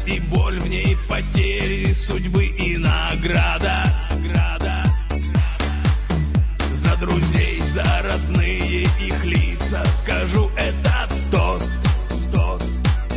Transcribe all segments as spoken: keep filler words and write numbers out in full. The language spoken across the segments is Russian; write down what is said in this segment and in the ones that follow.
радость и боль в ней, потери судьбы и награда. Награда. За друзей, за родные их лица скажу этот тост. Тост.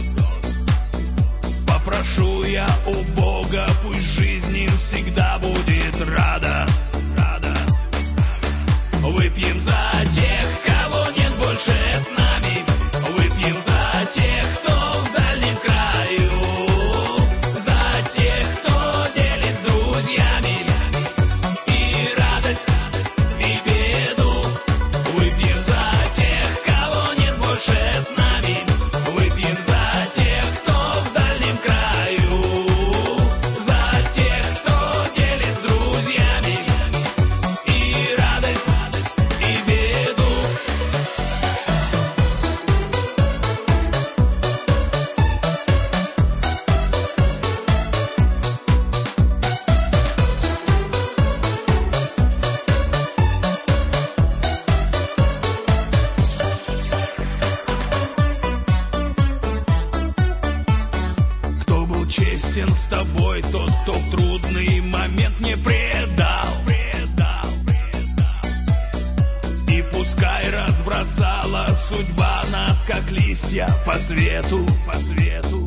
Попрошу я у Бога, пусть жизнь им всегда будет рада. Рада. Выпьем за тех, кого нет больше с нами. Выпьем за тех, кто в дальнем краю. За тех, кто делит с друзьями и радость, и беду. Выпьем за тех, кого нет больше с нами. Выпьем за тех, кто в дальнем краю. За тех, кто делит с друзьями и радость, и беду. Кто был честен с тобой, тот, кто в трудный момент не предал. Предал. И пускай разбросала судьба нас, как листья, по свету, по свету.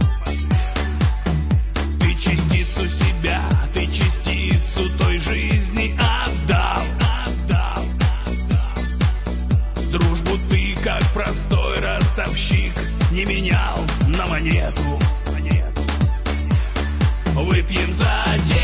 Ты частицу себя, ты частицу той жизни отдал. Отдал. Дружбу ты, как простой ростовщик, не менял на монету. Монету. Выпьем за тех,